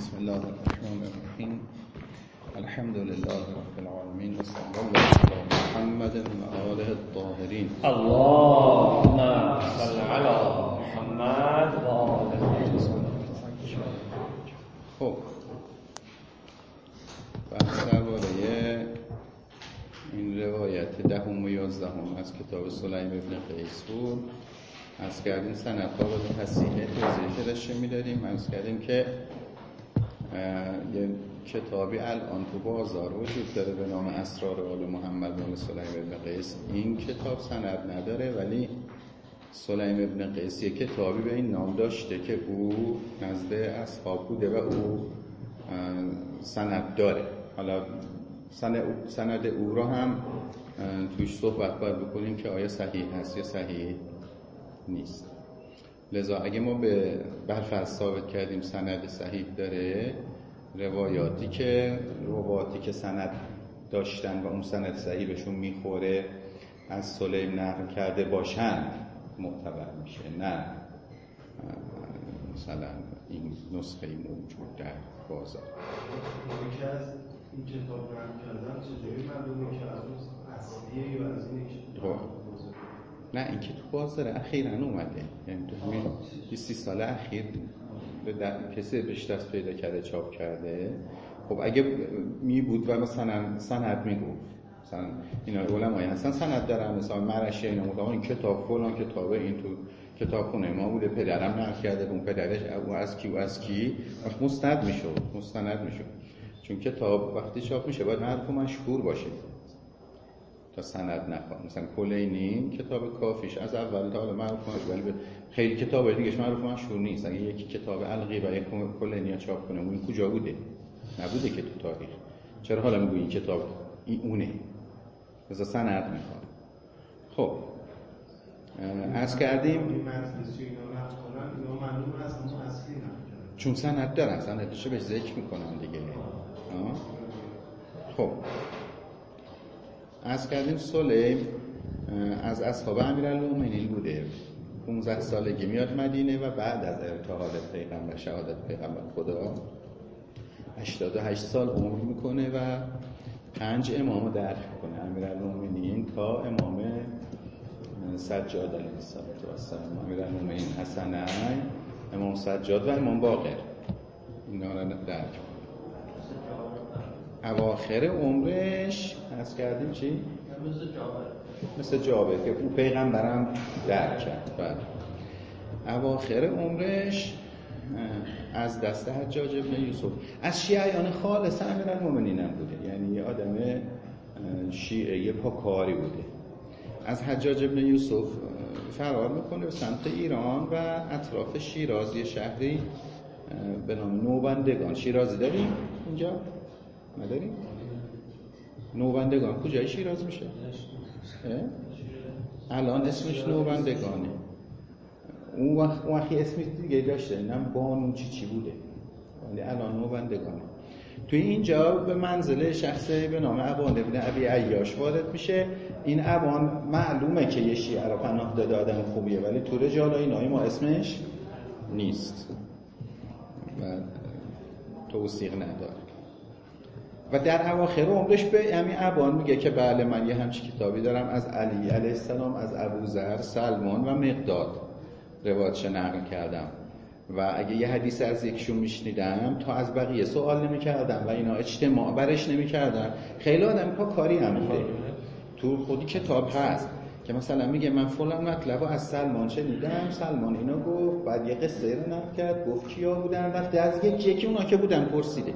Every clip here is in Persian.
بسم الله الرحمن الرحیم. الحمد لله رب العالمین و صلی الله علی محمد و آله الطاهرین. اللهم صل علی محمد و آله. خب بحث درباره این روایت 10 و 11 از کتاب سلیم ابن قیس بود. از کردیم سندها و تصحیح توضیحی داشته می‌دادیم. از کردیم که یه کتابی الان تو بازار وجود داره به نام اسرار آل محمد و سلیم ابن قیس. این کتاب سند نداره، ولی سلیم ابن قیس یه کتابی به این نام داشته که او نزد اصحاب بوده و او سند داره. حالا سند او را هم توش صحبت باید بکنیم که آیا صحیح هست یا صحیح نیست. لذا اگه ما به برفرض ثابت کردیم سند صحیح داره، روایاتی که سند داشتن و اون سند صحیح بهشون میخوره از سلیم نقل کرده باشن معتبر میشه، نه مثلا این نسخه موجود در بازار. که از این کتاب نقل کردن چجوری معلومه که از اون اصلیه یا از این کتاب؟ نه، این که تو بازار اخیراً اومده، یعنی تو همین 20 سال اخیر کسی بهش دست پیدا کرده چاپ کرده. خب اگه می بود و مثلا سند میگفت، مثلا اینا علمایی هستن سند دارن، مثلا مرشی اینا مدام این کتاب فلان کتابه این تو کتابخونه ما بوده، پدرم نقل کرده، اون پدرش او از کی مستند میشد. چون کتاب وقتی چاپ میشه باید معروف و مشهور باشه تا سند نخواد. مثلا کلینی کتاب کافیش از اول تا حالا معروف مشهور، ولی خیلی کتاب دیگه‌اش معروف مشهور نیست. اگه یکی کتاب الغیبه یک کلینی چاپ کنه، اون کجا بوده؟ نبوده که تو تاریخ. چرا حالا میگه این کتاب این اونه؟ مثلا سند میخواد. خب عرض کردیم این مجلسی اینا نقل کنن، اینا معلومه از اون اصلی نقل، چون سند دارن، سندش بهش ذکر میکنن دیگه. خب عرض کردیم سلیم از اصحاب امیرالمومنین بوده. 15 سالگی میاد مدینه و بعد از ارتحال پیغمبر، شهادت پیغمبر خدا 88 سال عمر میکنه و 5 امامو درک میکنه امیرالمومنین تا امام سجاد علیه السلام. امیرالمومنین حسنین، امام سجاد و امام باقر، اینا رو درک اواخر عمرش از کردیم چی؟ مثل جابر که او پیغمبرم درک کرد. اواخر عمرش از دست حجاج ابن یوسف، از شیعیان خالص امیرالمومنین هم بوده، یعنی یه آدم شیعه پاکاری بوده. از حجاج ابن یوسف فرار میکنه به سمت ایران و اطراف شیراز، یه شهری به نام نوبندگان. شیرازی داریم اینجا؟ نداریم؟ نوبندگان کجای شیراز میشه؟ الان اسمش نوبندگانه. اون وقتی اسمی دیگه داشته، اینم بانو چی بوده، ولی الان نوبندگانه. توی اینجا به منزل شخصی به نام ابان ابن ابی عیاش وارد میشه. این ابان معلومه که یه شیعه رو پناه داده، آدم خوبیه، ولی تو رجال اینایی ما اسمش نیست و توثیق نداره. و در اواخر عمرش به همین ابان میگه که بله من یه همچین کتابی دارم از علی علیه السلام، از ابوذر، سلمان و مقداد روایتش نقل کردم و اگه یه حدیث از یکشون میشنیدم تا از بقیه سوال نمی‌کردم و اینا اجتماع برش نمی‌کردن. خیلی آدم کاری هم بوده. تو خودی کتاب هست که مثلا میگه من فلان مطلبو از سلمان شنیدم، سلمان اینو گفت، بعد یه قصه رو نقل کرد، گفت کیا بودن، وقتی از یکی اونا که بودن پرسیده،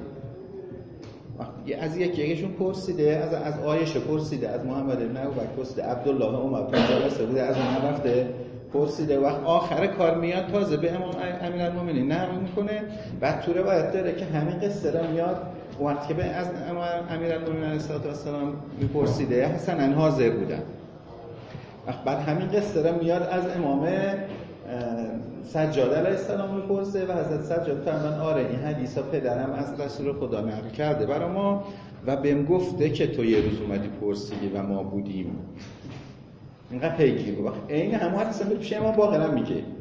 از یکیشون پرسیده، از عایشه پرسیده، از محمد بن ابوبکر پرسیده، عبدالله عمر تو جلسه بوده، از اون رفته پرسیده. وقت آخر کار میاد تازه به امام امیرالمومنین نقل میکنه. بعد تو روایت داره که همین قصه رو میاد وقتی که به از امیرالمومنین علیه السلام میپرسیده حسنن حاضر بودن. بعد همین قصه رو میاد از امام سجاد علیه السلام میپرسه و حضرت سجاد فرمان آره این حدیثا پدرم از رسول خدا نقل کرده برای ما و بهم گفته که تو یه روز اومدی پرسیدی و ما بودیم. اینقدر پیگیر بود. این همه حدیثا پیش امام باقر هم میگه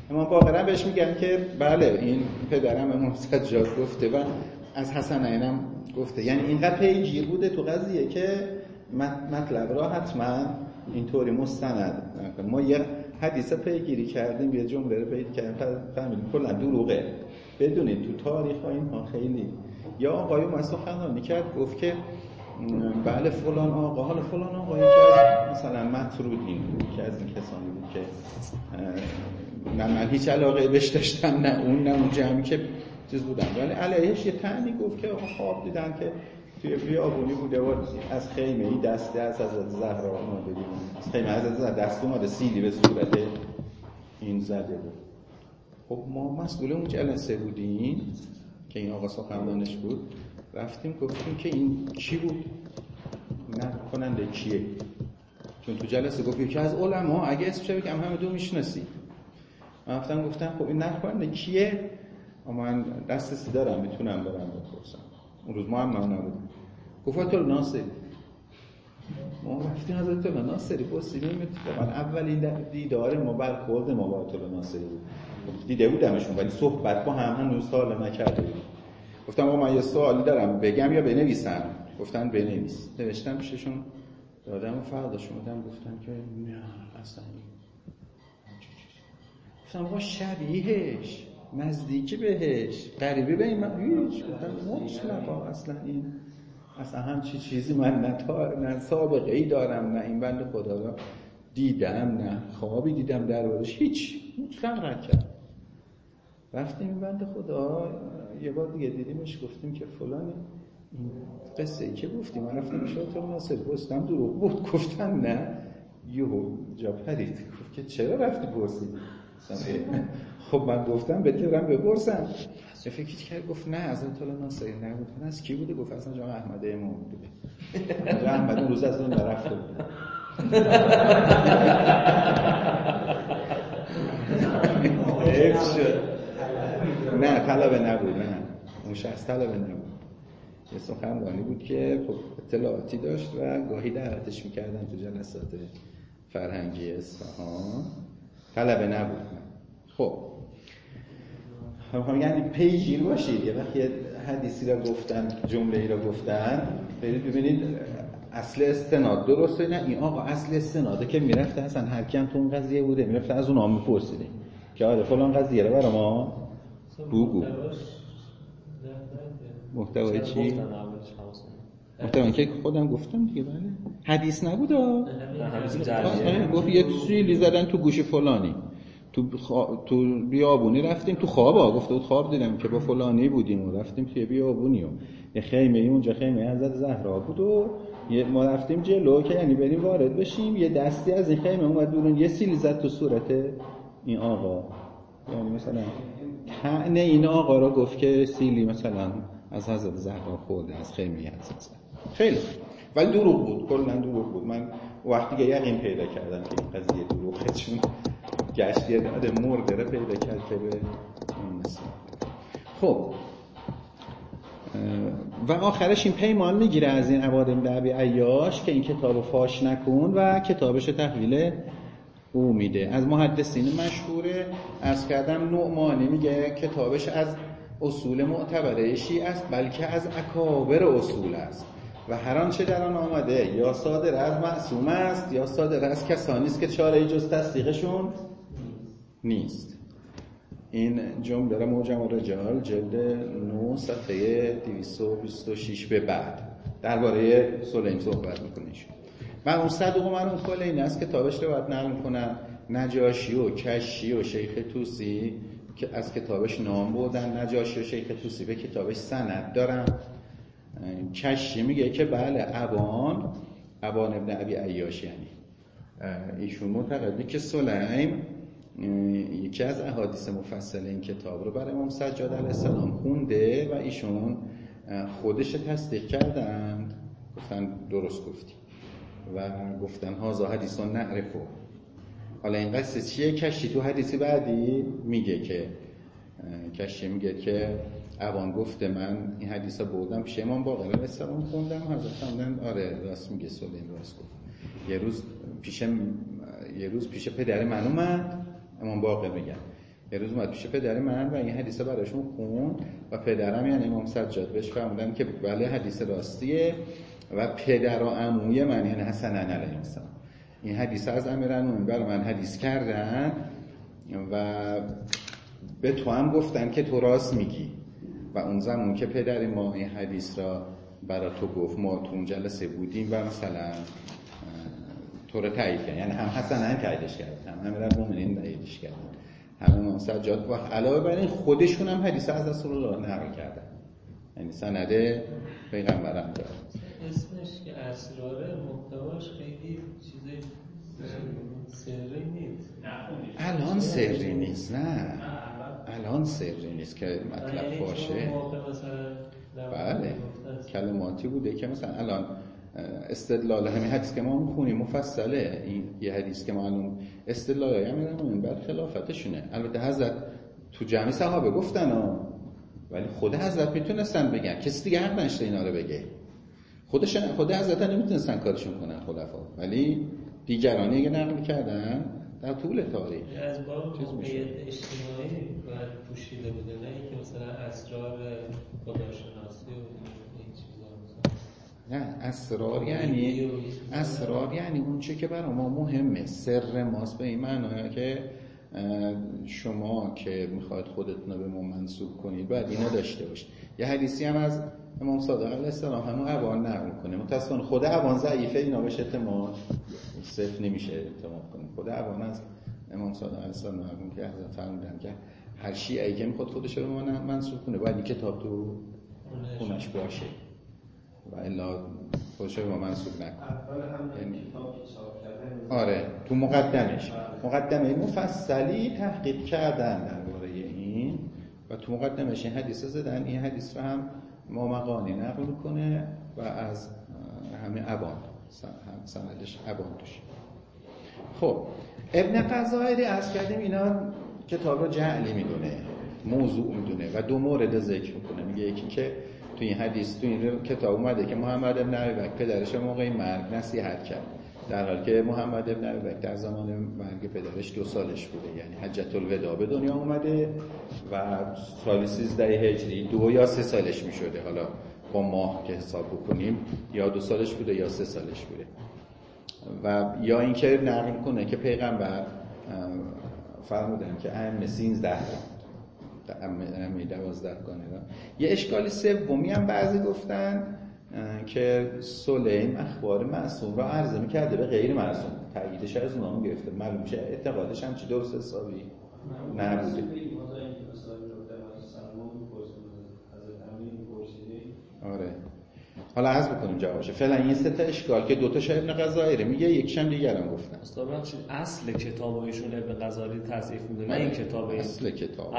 امام باقر هم بهش میگن که بله این پدرم امام سجاد گفته و از حسن عینم گفته. یعنی اینقدر پیگیر بوده تو قضیه که مطلب را حتما اینطوری مستند نکنه. ما یه حدیث پیگیری کردیم، یه جمله رو پیدا کردیم، فهمیدیم کلا دروغه. بدونید تو تاریخ ها اینها خیلی یا آقای سخنرانی کرد گفت که بله فلان آقا، حالا فلان آقا یکی از مثلا مطرودین بود که از این کسانی بود که نه من هیچ علاقه بهش داشتم نه اون جمعی که چیز بودن، ولی علیهش یه تعنی گفت که آقا خواب دیدن که توی بیابونی بوده و از خیمه ای دسته از حضرت زهرا اومده بیرون، از خیمه حضرت زهرا دست اومده سیلی به صورت این زده بود. خب ما مسئول اون جلسه بودیم که این آقا سخنرانش بود، رفتیم گفتیم که این کی بود؟ نه کننده کیه؟ چون تو جلسه گفت یکی از علما، اگه اسمش بگم همه دو میشناسی. من گفتم خب این نکننده کیه؟ من دسترسی دارم میتونم برم بپرسم. اون روز ما هم نبودیم. گفت آیت الله ناصری. ما رفتیم از آیت الله ناصری پرسیدیم. من اولین دیدار ما برخورد ما با آیت الله ناصری بود. دیده بودمشون ولی صحبت با هم هنوز سوال نکرده بودیم. گفتم آقا من یه سوالی دارم بگم یا بنویسم؟ گفتن بنویس. نوشتم پیششون دادم و فرداش اومدم گفتم که نه اصلا گفتم آقا شبیهش نزدیکی بهش قریبی به این من هیچ گفتم مطلقا اصلا این اصلا همچی چیزی من نه سابقه ای دارم نه این بنده خدا را دیدم نه خوابی دیدم دربارش هیچ مطلق نکرد. رفتیم این بنده خدا یه بار دیگه دیدیمش گفتیم که فلان این قصه ای که گفتیم من رفتم شاید ناصر گفتم دروغ بود گفتن نه یهو جا پرید گفت که چرا رفتی پرسید؟ خب من گفتم بهترم بپرسم. فکر کرد گفت نه از آیت الله ناصری نه. گفتن از کی بوده؟ گفت اصلا جان احمد امام بوده. جان احمد اون روز از اون رفته بود. نه طلبه نبود، نه اون شخص طلبه نبود، یه سخنرانی بود که خب اطلاعاتی داشت و گاهی دعوتش میکردن تو جلسات فرهنگی اصفهان، طلبه نبود. خب یعنی پیگیر باشید. یه وقت یه حدیثی را گفتن جمله ای را گفتن برید ببینید اصل استناد درسته نه این آقا اصل استناده که میرفته اصلا هر کیم تو اون قضیه بوده میرفته از اونها میپرسیده که آره فلان قضیه رو برای ما بگو. محتوای چی؟ محتوایی که خودم گفتم دیگه. بله حدیث نبوده، حدیث جریه. گفت یه سیلی زدن تو گوش فلانی تو بیابونی رفتیم تو خوابا، گفته بود خواب دیدم که با فلانی بودیم و رفتیم توی بیابونی و یه خیمه ای اونجا خیمه حضرت زهرا بود و ما رفتیم جلو که یعنی بریم وارد بشیم یه دستی از این خیمه اومد بیرون یه سیلی زد تو صورت این آقا. یعنی مثلا طعن این آقا را گفت که سیلی مثلا از حضرت زهرا خورده از خیمه حضرت زهرا. خیلی ولی دروغ بود، کلا دروغ بود. من وقتی که یقین پیدا کردم که این قضیه دروغه چون گشت یه داده مرده رو پیدا کرد که به اون مثلا. خب و آخرش این پیمان میگیره از این عباد بن ابی عیاش که این کتابو فاش نکن و کتابش تحویل او میده. از محدثین مشهوره عرض کردم نعمانی میگه کتابش از اصول معتبره شیعه است بلکه از اکابر اصول است و هر آنچه در آن آمده یا صادر از معصوم است یا صادر از کسانی است که چاره جز تصدیقشون نیست. این جمله را موجم الرجال جلد 9 صفحه 226 به بعد درباره سلیم صحبت میکنه. و اون صدوق مرحوم کلینی است کتابش رو باید نقل کنن. نجاشی و کشی و شیخ توسی که از کتابش نام بردن. نجاشی و شیخ توسی به کتابش سند دارن. کشی میگه که بله ابان ابن ابی عیاش یعنی ایشون معتقده که سلیم یکی از احادیث مفصل این کتاب رو برای امام سجاد علیه السلام خونده و ایشون خودش تصدیق کردن، گفتن درست گفتی و گفتن هازا حدیثون نعرفو. حالا این قصه چیه؟ کشی تو حدیثی بعدی میگه که کشی میگه که اوان گفته من این حدیثا بردم پیش امام باقر علیه السلام خوندم، حضرت فرمودن آره راست میگه سلیم راست گفت. یه روز پیش پدر من اومد امام باقر میگن یه روز اومد پیش پدر من و این حدیث براشون خوند و پدرم یعنی امام سجاد بهش فرمودن که بله حدیث راستیه و پدر و عموی من یعنی حسن علیه السلام این حدیث از امیرالمومنین برای من حدیث کردن و به تو هم گفتن که تو راست میگی و اون زمان که پدر ما این حدیث را برای تو گفت ما تو اون جلسه بودیم و مثلا تو رو تایید کرد یعنی هم حسن تاییدش کرد هم امیرالمومنین تاییدش کرد هم امام سجاد و علاوه بر این خودشون هم حدیث از رسول الله نقل کردن یعنی سند پیغمبرم داره. اسمش که اسرار محتواش خیلی چیزای سری نیست. الان سری نیست نه الان سری نیست که مطلب باشه. بله کلماتی بوده که مثلا الان استدلال همین حدیث که ما میخونیم مفصله این یه حدیث که ما الان استدلال همین بر خلافتشونه. البته حضرت تو جمع صحابه گفتن ولی خود حضرت میتونستن بگن کسی دیگه حق نشته اینا رو بگه. خود حضرت نمیتونستن کارشون کنن خلفا ولی دیگرانی که نقل کردن در طول تاریخ از باب موقعیت اجتماعی باید پوشیده بوده نه اینکه مثلا اسرار خداشناسی و این چیزا نه اسرار یعنی اون چه که برای ما مهمه سر ماست به این معنی که شما که میخواید خودتون رو به ما منسوب کنید باید اینو داشته باشید. یه حدیثی هم از امام صادق علیه السلام همون ابان نقل کنه متأسفانه خود ابان ضعیفه اینا بهش اعتماد صفر نمیشه اعتماد کنیم. خود ابان از امام صادق علیه السلام نقل که حضرت فرمودن که هر شیعه‌ای که میخواد خودش رو به ما منسوب کنه باید این کتاب تو خونش باشه و الا خودش رو به ما منسوب نکنه. یعنی آره تو مقدمه مفصلی تحقیق کردن درباره این و تو مقدمش این حدیث زدن. این حدیث رو هم مامقانی نقل میکنه و از همه ابان سندش ابان توش. خب ابن قزائری عرض کردیم اینا کتاب رو جعلی میدونه موضوع میدونه و دو مورد ذکر میکنه. میگه یکی که تو این حدیث تو این کتاب اومده که محمد ابن ابی بکر پدرش موقع مرگ نصیحت کرد در حالی که محمد ابن ابی بکر در زمان مرگ پدرش 2 سالش بوده یعنی حجت الوداع به دنیا اومده و سال 13 هجری 2 یا 3 سالش میشده. حالا با ماه که حساب بکنیم یا 2 سالش بوده یا 3 سالش بوده و یا اینکه نقل کنه که پیغمبر فرمودن که ائمه 13 ائمه 12 گانه. یه اشکال سومی هم بعضی گفتن که سلیم اخبار معصوم را عرضه می‌کرده به غیر معصوم تاییدش از اونها گرفته معلوم میشه اعتقادش هم چی درست حسابی نبوده. آره حالا عرض بکنیم جوابشه. فعلا این 3 تا اشکال که 2 تاش ابن قزائری میگه یکیش هم دیگران گفتن. استاد بخشید اصل کتابایشون ابن قزائری تصحیح میده نه این کتاب اصل کتاب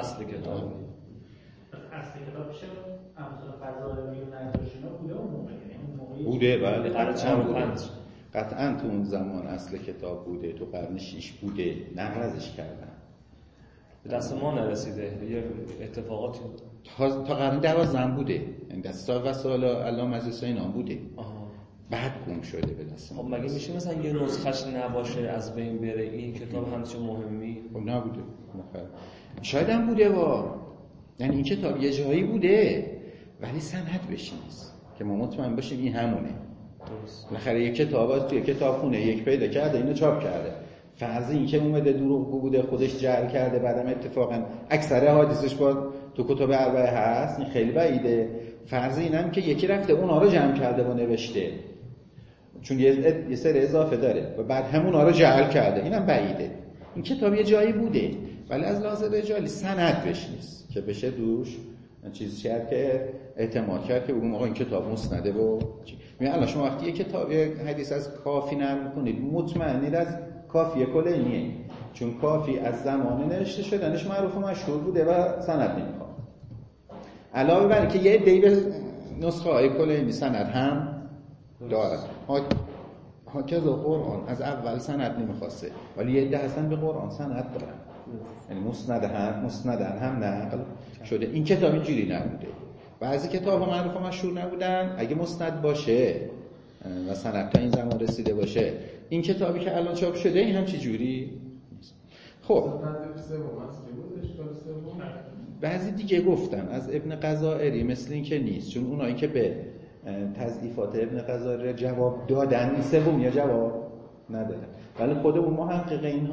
چه امثال قزائری و نجاشینا بوده اون موقع بوده بله قطعاً تو اون زمان اصل کتاب بوده تو قرن 6 بوده نقل ازش کردن به دست ما نرسیده یه اتفاقاتی تا قرن 12 بوده یعنی دست وسائل علامه مجلسی اینا بوده بعد گم شده به دست ما. خب مگه میشه مثلا یه نسخش نباشه از بین بره این کتاب همچین مهمی؟ خب نبوده شاید هم بوده یعنی این کتاب یه جایی بوده ولی سند بهش نیست که ما مطمئن باشیم این همونه. بالاخره یک کتاب از توی کتابخونه یک پیدا کرده اینو چاپ کرده فرض این که اومده دروغگو بوده خودش جعل کرده بعدم اتفاقا اکثر حدیثش با تو کتب اربعه هست این خیلی بعیده. فرض اینم که یکی رفته اونا رو جمع کرده و نوشته چون یه سری اضافه داره و بعد همونا رو جعل کرده اینم بعیده. این کتاب یه جایی بوده ولی از لحاظ رجالی سند بهش نیست که بشه دوش چیز کرد که اعتماد کرد که بگم آقا این کتاب مسنده و میگن الان شما وقتی یه کتاب حدیث از کافی نقل کنید مطمئنید از کافی کلینیه چون کافی از زمان نوشته شدنش معروف و مشهور بوده و سند نمیخواد. علاوه بر اینکه یه عده‌ای به نسخه های کلینی سند هم داره حاکذا قرآن از اول سند نمیخواسته ولی یه عده هستن به قرآن سند دارن یعنی مسندن هم نقل شده. این کتاب اینجوری نبوده. بعضی کتاب‌ها معروف و مشهور نبودن اگه مسند باشه و سند تا این زمان رسیده باشه. این کتابی که الان چاپ شده این هم چه جوری؟ خب بعضی دیگه گفتن از ابن غزائری مثل این که نیست، چون اونایی که به تضعیفات ابن غزائری جواب دادن سوم یا جواب ندادن، ولی خود اون محقق این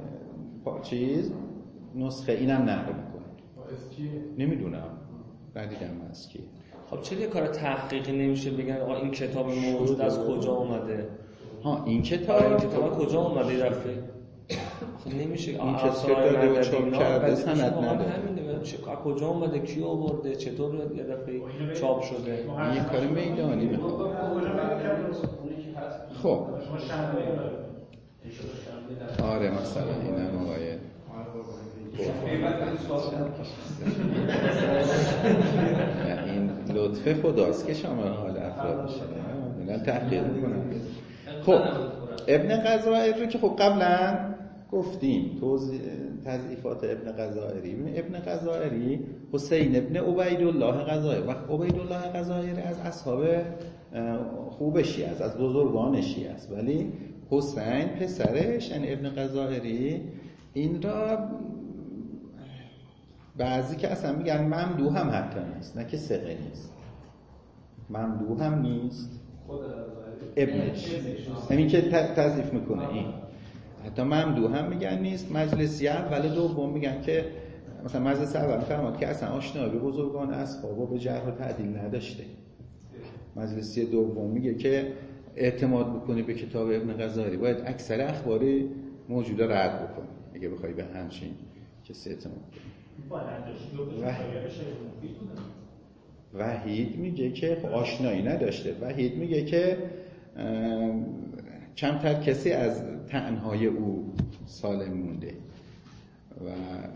نسخه اینم نقل میکنه. نمیدونم ندیدم از کی. خب چرا یه کار تحقیقی نمیشه بگن آقا این کتاب موجود از کجا اومده؟ این کتاب کجا اومده رفته؟ خب نمیشه این کتاب داده و چاپ کرده سند نداره. چه کجا اومده، کی آورده، چطور یه دفعه چاپ شده؟ یه کار میدانی میخواد. خب آره مثلا اینم آقای این لطف خداست که شامل حال افراد میشه، اینا تحقیق میکنن. خب ابن غزائری رو که خب قبلا گفتیم تضعیفات ابن غزائری. ابن غزائری حسین ابن عبیدالله غزائری، وقت عبیدالله غزائری از اصحاب خوب شیعه است، از بزرگان شیعه است، ولی حسین پسرش یعنی ابن غزائری این را بعضی که اصلا میگن ممدوح هم حتی نیست، نه که ثقه نیست، ممدوح هم نیست، ابنش همین که تضعیف میکنه این حتی ممدوح هم میگن نیست. مجلسی اول دوم میگن که مثلا مجلس اول فرماد که اصلا آشنایی به بزرگان اصحاب و به جرح و تعدیل نداشته. مجلسی دوم میگه که اعتماد بکنی به کتاب ابن غزائری باید اکثر اخباری موجوده رد بکنی اگه بخوای به همچین کسی اعتماد کنی. وحید میگه که آشنایی نداشته. وحید میگه که کمتر کسی از طعن‌های او سالم مونده و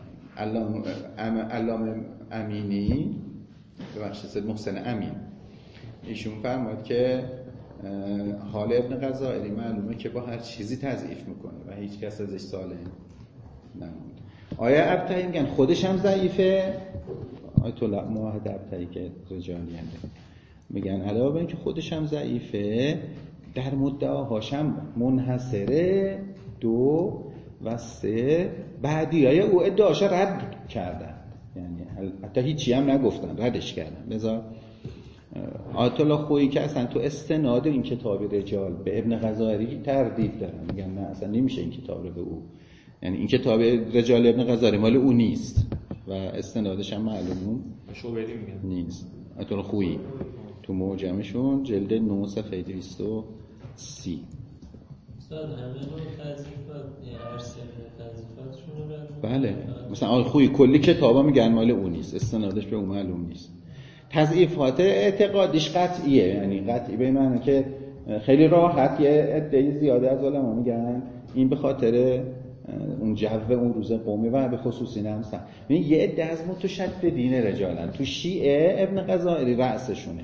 علامه امینی ببخشید محسن امین ایشون فرمود که حال ابن غزائری معلومه که با هر چیزی تضعیف میکنه و هیچ کس ازش سالم نمونده. آیا ابطحی میگن خودش هم ضعیفه؟ آیت الله موحد ابطحی که رجالیه میگن علاوه بر اینکه خودش هم ضعیفه در مدعاهاش هم منحصره 2 و 3 بعدیای او ادعاشا رد کردن، یعنی حتی هیچی هم نگفتن، ردش کردن. لذا آیت الله خویی که اصلا تو استناد این کتاب رجال به ابن غزائری تردید دارن، میگن نه اصلا نمیشه این کتاب رو به او، یعنی این کتاب رجال ابن غزائری مال او نیست و استنادش هم معلوم نیست. آیت الله خویی تو معجمشون جلد 9 صفحه 230 استاد همه رو تضعیفات هر سه تضعیفاتشون رو بله مثلا آل خویی کلی کتابا میگن مال اون نیست، استنادش به اون معلوم نیست. تضعیفات اعتقادیش قطعیه، یعنی قطعی به معنی که خیلی راحت یه عده زیاده از علما میگن این به خاطر اون جو اون روز قومی و به خصوصی نمسن. یعنی یه عده از متشددین رجالن تو شیعه ابن غزائری رأسشونه،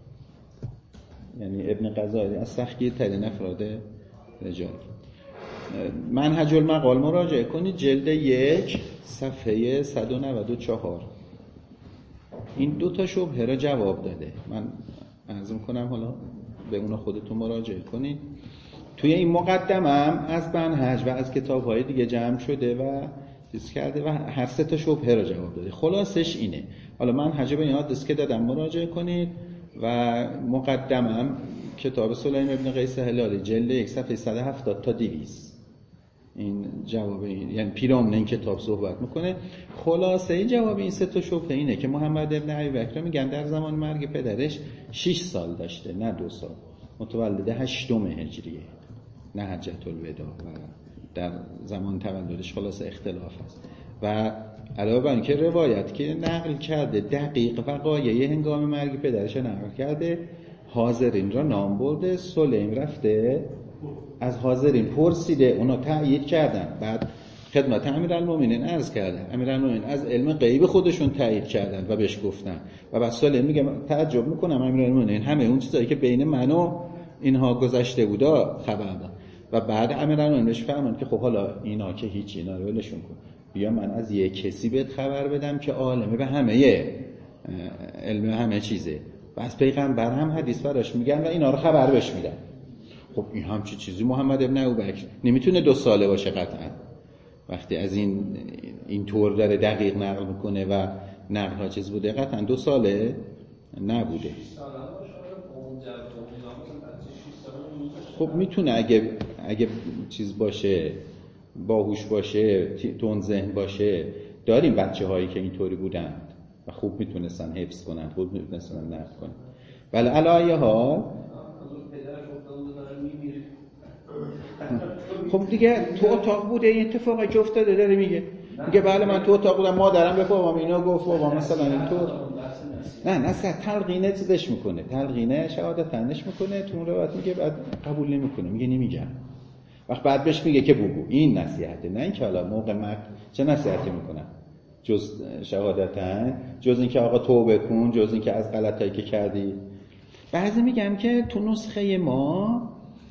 یعنی ابن غزائری از سختی ترین افراد رجال. منهج المقال مراجعه کنید جلد 1 صفحه 194 این 2 شبهه را جواب داده. من عرض میکنم حالا به اونا خودتون مراجعه کنید. توی این مقدمم از منهج و از کتاب‌های دیگه جمع شده و چیز کرده و هر 3 شبهه را جواب داده. خلاصش اینه. حالا منهج به این آدرس که دادم مراجعه کنید و مقدمم کتاب سلیم ابن قیس هلالی جلد 1 صفحه 170 تا 200 این جواب یعنی پیرامون این کتاب صحبت میکنه. خلاصه این جواب این 3 شبهه اینه که محمد ابن ابیبکر میگن در زمان مرگ پدرش 6 سال داشته نه 2 سال، متولد 8 هجریه نه حجة الوداع و در زمان تولدش خلاصه اختلاف است. و علاوه بر اینکه روایت که نقل کرده دقیق وقایع هنگام مرگ پدرش نقل کرده، حاضرین را نام برده، سلیم رفته از حاضرین پرسیده، اونا تأیید کردن، بعد خدمت امیرالمومنین عرض کردن، امیرالمومنین از علم غیب خودشون تأیید کردن و بهش گفتن و بعد سلیم میگه تعجب میکنم امیرالمومنین همه اون چیزایی که بین من و اینها گذشته بودا خبر داد. و بعد امیرالمومنین بهش فرمود که خب حالا اینا که هیچ اینا رو ولشون کن، بیا من از یک کسی بهت خبر بدم که عالمه به همه علم همه چیزه و از پیغمبر هم حدیث براش میگن و اینا رو خبر بهش میدن. خب این همچی چیزی محمد ابن ابوبکر نمیتونه 2 ساله باشه قطعا وقتی از این طور داره دقیق نقل میکنه و نقل ها چیز بوده، قطعا 2 ساله نبوده. خب میتونه اگه چیز باشه، باهوش باشه، تون ذهن باشه. داریم بچه هایی که اینطوری بودن و خوب میتونستن حفظ کنن، خوب میتونستن نقل کنن. ولی علی حال خب دیگه تو اتاق بوده، این اتفاقی که افتاده داره میگه بله من تو اتاق بودم، مادرم به بابام اینو گفت، بابا مثلا اینطور. نه تلقینه چیزش میکنه، تلقینه شهادت تنش میکنه، تو اون روایت میگه بعد قبول نمیکنه، میگه نمیگم. وقت بعد بهش میگه که بگو، این نصیحته. نه اینکه حالا موقع مرگ چه نصیحتی میکنن جز شهادتن، جز اینکه آقا توبه کن، جز اینکه از غلطایی که کردی. بعضی میگن که تو نسخه ما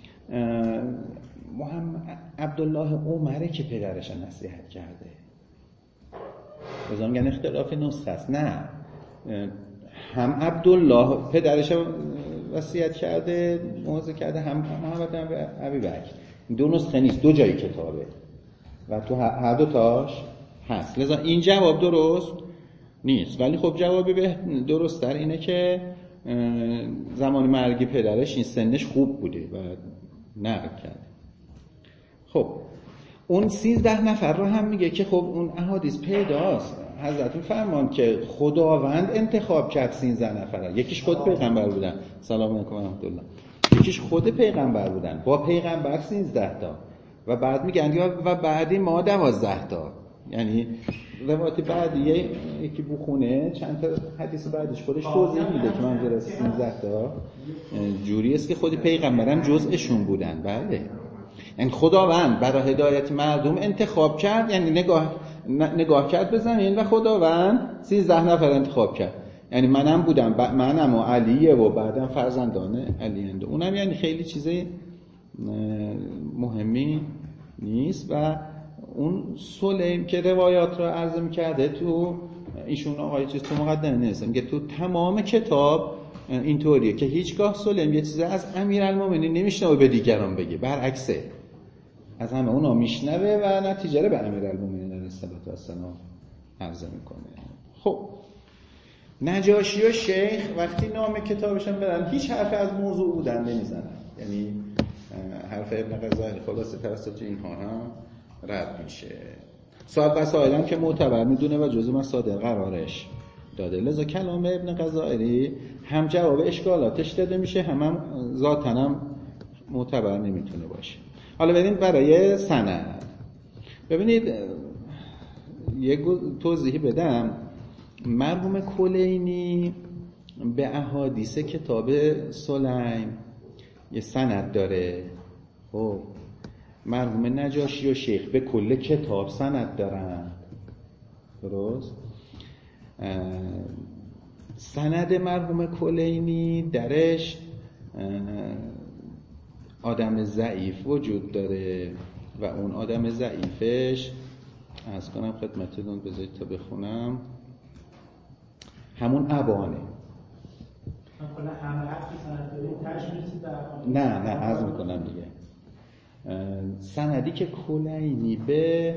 محمد عبدالله عمره که پدرش نصیحت کرده. بازم میگن اختلاف نسخه است. نه، هم عبدالله پدرش وصیت کرده، موعظه کرده، هم محمد بن ابیبکر. 2 نسخه نیست، 2 جای کتابه و تو هر 2 تاش هست. لذا این جواب درست نیست، ولی خب جواب درست تر اینه که زمان مرگ پدرش این سنش خوب بوده و نقل کرده. خب اون 13 نفر رو هم میگه که خب اون احادیث پیداست. حضرت فرمان که خداوند انتخاب کرد 13 نفر. یکیش خود پیغمبر بودن، سلام علیکم و رحمت الله. یکیش خود پیغمبر بودن، با پیغمبر 13 تا و بعد میگن و بعدی ما 12 تا. یعنی روایت بعدی یکی بخونه چند تا حدیث بعدش خودش توضیح میده که منظور از 13 تا جوری است که خود پیغمبرم جزءشون بودن. بله، یعنی خداوند برای هدایت مردم انتخاب کرد، یعنی نگاه کرد به زمین و خداوند 13 نفر انتخاب کرد. یعنی منم بودم، منم و علیه و بعدم فرزندان علی اند. اونم یعنی خیلی چیز مهمی نیست. و اون سلیم که روایات رو عرض می‌کرده تو ایشون آقای چیز تو مقدمه نیست، میگه تو تمام کتاب اینطوریه که هیچگاه سلیم یه چیزی از امیرالمومنین نمیشنوه به دیگران بگه، برعکسه از همه اونا میشنوه و نتیجه رو به امیرالمومنین علیه السلام عرض میکنه. خب نجاشی و شیخ وقتی نام کتابشون بدن هیچ حرف از موضوع بودن نمیزنن، یعنی حرف ابن غزالی خلاصه توسط اینها هم رد میشه. صاحب وسائل هم که معتبر میدونه و جزء مصادر قرارش داده، لذا کلام ابن غزالی هم جواب اشکالاتش داده میشه، هم ذاتاً هم معتبر نمیتونه باشه. حالا بریم برای سند. ببینید یک توضیحی بدم. مرحوم کلینی به احادیث کتاب سلیم یه سند داره. خب مرحوم نجاشی و شیخ به کل کتاب سند دارن، درست؟ سند مرحوم کلینی درش آدم ضعیف وجود داره و اون آدم ضعیفش از کنم خدمتتون، بذارید تا بخونم، همون ابانه. نه عرض میکنم دیگه. سندی که کلینی به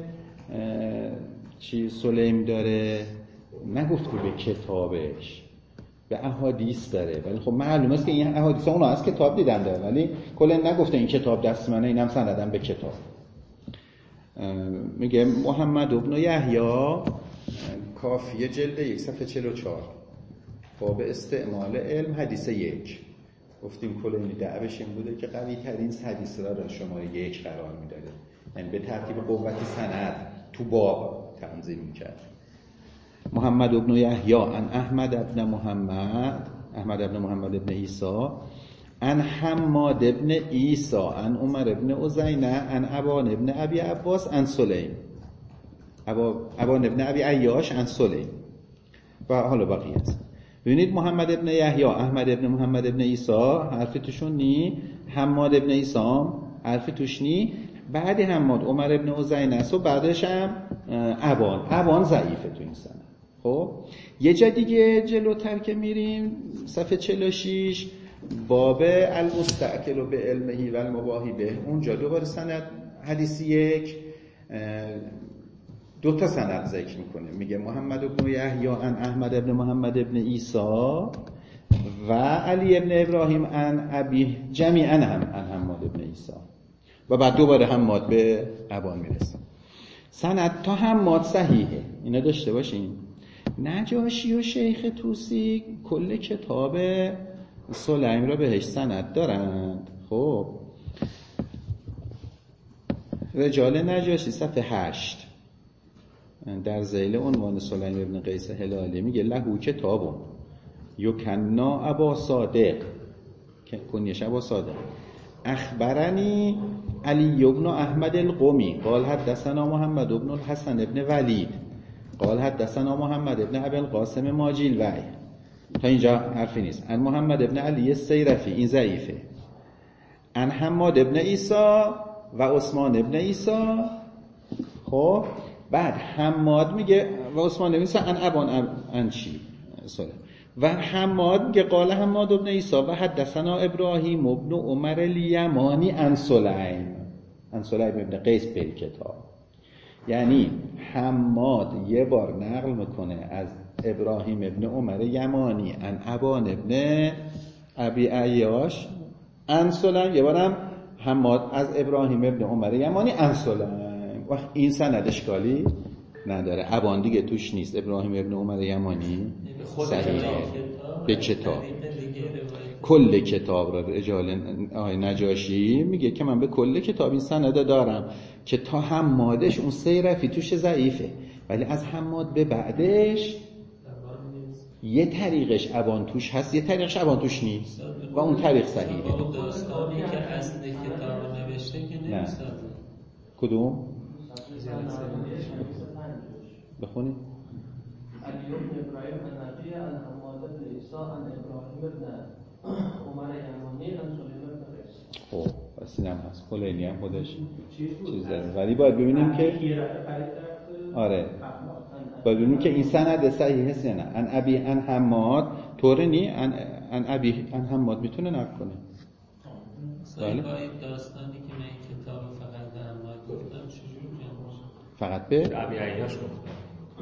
سلیم داره نگفت که به کتابش، به احادیث داره، ولی خب معلومه است که این احادیث اونا از کتاب دیدن داره، ولی کلین نگفته این کتاب دست منه، اینم سندم به کتاب. میگه محمد ابن یحیی کافیه جلد 1 صفحه 44 باب استعمال علم حدیث 1. گفتیم کلینی دعوش این بوده که قوی ترین حدیث را در شماره 1 قرار میداده، یعنی به ترتیب قوت سند تو باب تنظیم میکرد. محمد ابن یحیی عن احمد ابن محمد ابن عیسی عن حماد ابن عیسی عن عمر ابن عزینه عن ابان ابن ابی عباس عن سلیم، ابان ابن ابی عیاش عن سلیم و حالا بقیه است. ببینید محمد ابن یحیی، احمد ابن محمد ابن عیسی حرف توشون نی، حماد ابن عیسی حرف توش نی، بعد حماد عمر ابن عزینه است و بعدش هم ابان ضعیفه تو این سند. خب یه جا دیگه جلوتر که میریم صفحه 46 باب المستأکل به علمه و المباهی به، اونجا دوباره سند حدیث 1 دو تا سند ذکر میکنه، میگه محمد بن یحیی عن احمد بن محمد بن عیسی و علی بن ابراهیم عن ابی جمیعا هم عن حماد بن عیسی و بعد دوباره حماد به ابان میرسه. سند تا حماد صحیحه، اینا داشته باشین. نجاشی و شیخ طوسی کل کتاب سلیم را بهش سند دارند. خب رجال نجاشی صفحه 8 در ذیل عنوان سلیم ابن قیس هلالی میگه لهو کتابون یکنا ابا صادق که کنیش ابا صادق اخبرنی علی بن احمد القمی قال حدثنا محمد بن الحسن بن ولید قال حدثنا محمد بن ابي القاسم ماجیل وی. تا اینجا حرفی نیست. ان محمد بن علی السیرفی، این ضعیفه. ان حماد بن عیسی و عثمان بن عیسی. خب بعد حماد میگه و عثمان بن عیسی ان ابان ان چی و حماد میگه قال حماد بن عیسی و حدثنا ابراهیم بن عمر الیمانی عن سلیم ابن قیس به کتاب. یعنی حماد یه بار نقل میکنه از ابراهیم ابن عمر یمانی عن ابان ابن ابی عیاش عن سلیم، یه بارم حماد از ابراهیم ابن عمر یمانی عن سلیم. و این سند اشکالی نداره، ابان دیگه توش نیست، ابراهیم ابن عمر یمانی صحیحه به کتاب. کل کتاب را رجال آقای نجاشی میگه که من به کل کتاب این سند دارم که تا حمادش اون سیرفی توش ضعیفه، ولی از حماد به بعدش یه طریقش ابان توش هست، یه طریقش ابان توش نیست و اون طریق صحیحه. داستانی که اصل کتاب نوشته که نیست. کدوم؟ بخونی؟ علی بن ابراهیم النبی عن حماد بن عیسی عن ابراهیم بن عمر یمانی عن سلیم بن قیس. خب پس اینم هست. کلینی هم خودش چیز داره، ولی باید ببینیم که آره باید ببینیم که این سند صحیح هست یا نه. ان ابی ان حماد طور نی ان ابی ان حماد میتونه نقل کنه. بله داستانی که من کتاب فقط به حماد گفتم چجوری میشه؟ فقط به ابی عیاش گفتم.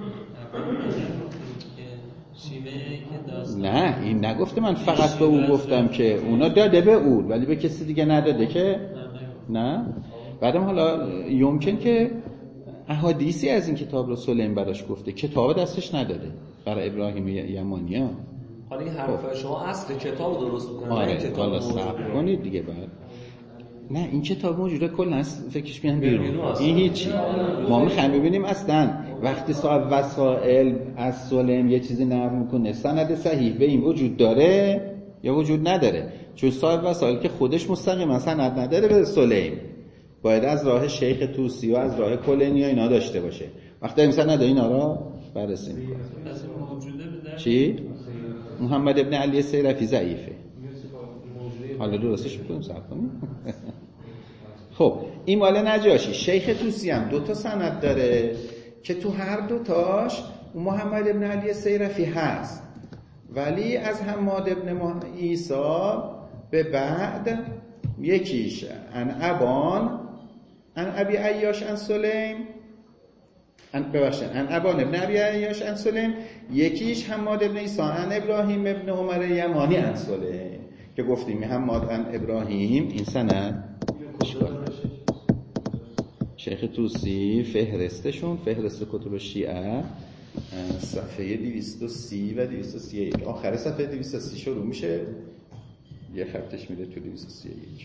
نه این نگفته من فقط به او گفتم که اونا داده به او ولی به کسی دیگه نداده که نه. بعدم حالا یمکن که احادیثی از این کتاب رو سلیم براش گفته، کتاب دستش نداده برای ابراهیم یمانی ها. حالا این حرفای شما اصل کتاب درست میکنه. آره حالا صبر کنید دیگه. بعد نه این کتاب موجوده کلا از فکرش میان بیرون، این هیچی. ما میخوایم ببینیم اصلا وقتی صاحب وسائل از سلیم یه چیزی نقل میکنه سند صحیح به این وجود داره یا وجود نداره. چون صاحب وسائل که خودش مستقیما سند نداره به سلیم، باید از راه شیخ طوسی و از راه کلینی اینا داشته باشه. وقتی این سند اینا را بررسی میکنه. چی؟ محمد ابن علی سیرفی ضعیفه. حالا درستش میکنیم صبر کنیم. خب این مال نجاشی. شیخ طوسی هم 2 تا سند داره که تو هر 2 تاش محمد ابن علی سیرفی هست، ولی از حماد ابن عیسی به بعد یکیش ان ابان ان ابی عیاش ان سلیم ان ابان ابن ابی عیاش ان سلیم، یکیش حماد ابن عیسی ان ابراهیم ابن عمر یمانی ان سلیم که گفتیم حماد ان ابراهیم. این سند شیخ طوسی فهرستشون، فهرست کتب شیعه صفحه 230 و 231 آخر صفحه 230 شروع میشه، یه خطش میره تو 231.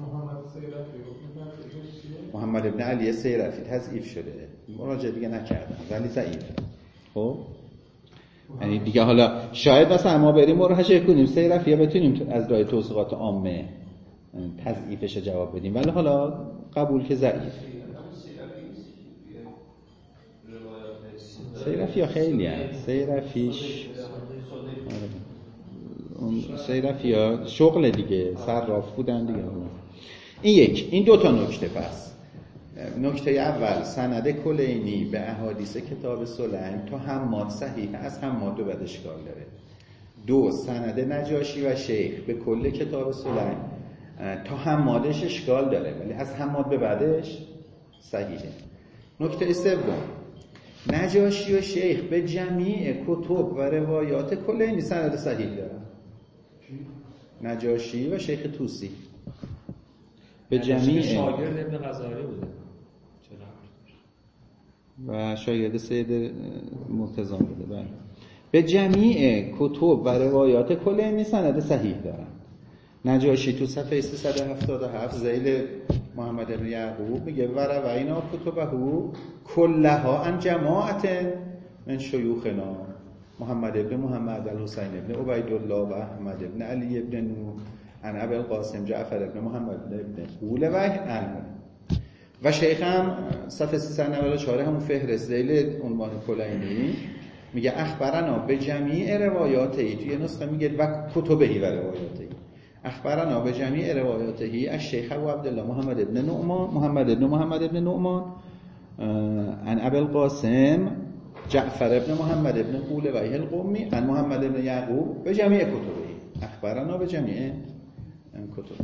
محمد ابن علی سیرفی تضعیف شده، مراجعه دیگه نکردم ولی ضعیفه. خب یعنی دیگه حالا شاید مثلا ما بریم مراجعه کنیم سیرفی یا بتونیم از راه توثیقات عامه تضعیفش جواب بدیم، ولی حالا قبول که ضعیف. سیرفی ها خیلی هست، سیرفیش اون سیرفی ها شغل دیگه صراف بودن دیگه. این یک، این 2 تا نکته. پس نکته اول سند کلینی به احادیث کتاب سلیم تا حماد صحیح، از حماد بعد اشکال داره. 2 سند نجاشی و شیخ به کل کتاب سلیم تا حمادش اشکال داره ولی از حماد به بعدش صحیحه. نکته سوم نجاشی و شیخ به جمیع کتب و روایات کلینی سند صحیح دارن. نجاشی و شیخ طوسی به جمیع شاگرد ابن غزالی بوده و شاگرد سید مرتضی بوده. بله. به جمیع کتب و روایات کلینی سند صحیح دارن. نجاشی تو صفحه 377 ذیل محمد بن یعقوب میگه وروینا کتبه کلها عن جماعت من شیوخنا محمد بن محمد الحسین بن عبیدالله و احمد بن علی بن نوح عن ابی القاسم جعفر بن محمد بن قولوی عنه. و شیخ هم صفحه 394 همون فهرست ذیل عنوان کلینی میگه اخبرنا به جمیع روایاتی، توی نسخه میگه و کتبهی و روایاتی، اخبرنا به جمیع روایاته از شیخ ابو عبدالله محمد بن نعمان عن ابی القاسم جعفر بن محمد بن قولوی القمی عن محمد بن یعقوب به جمیع کتبه. اخبرنا به جمیع کتب.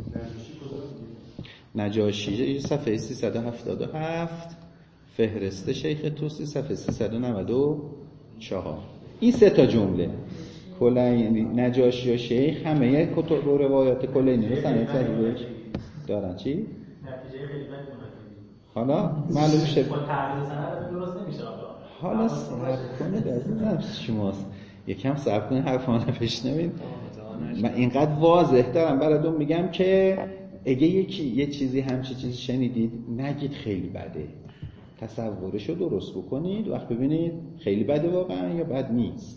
نجاشی صفحه 377 فهرست شیخ طوسی صفحه 394. این سه تا جمله کلینی، نجاشی و شیخ همه کتب و روایات کلینی رو سند صحیح دارن. چی؟ نتیجه خیلی بدی اومد. حالا معلوم شد. با تعریض سند درست نمیشه. حالا صبر کنید عزیزم، شماست یکم صبر کنید حرفا رو بشنوید. من اینقدر واضح دارم براتون میگم که اگه یه چیزی همچین چیزی شنیدید نگید خیلی بده، تصورشو درست بکنید وقت ببینید خیلی بده واقعا یا بد نیست.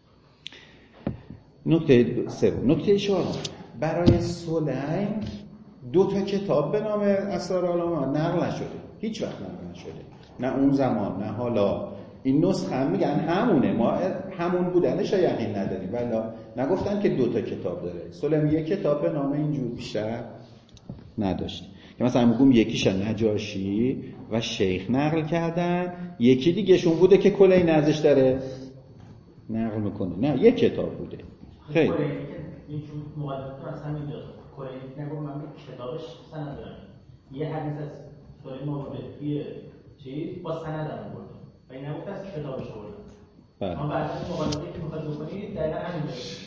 نکته سوم، نکته چهارم، برای سلیم 2 کتاب به نام اسرار العلماء نقل نشده، هیچ وقت نقل نشده، نه اون زمان نه حالا. این نسخه هم میگن همونه، ما همون بودنش یقین نداریم، ولی نگفتن که 2 کتاب داره. سلیم 1 کتاب به نام اینجور بیشتر نداشت که مثلا میگم یکیش نجاشی و شیخ نقل کردن، یکی دیگهشون بوده که کلی نزش داره نقل میکنه. نه 1 کتاب بوده. خیلی این چون مقدمه اصلا اینجاست. کلی نگم من کتابش سند دارم. یه حدیث از سوره موردی چیز با سند هم آورد. و این نگفت از کتابش آورد. اما بعد از مقدمه‌ای که می‌خواد بکنید دقیقاً همین میشه.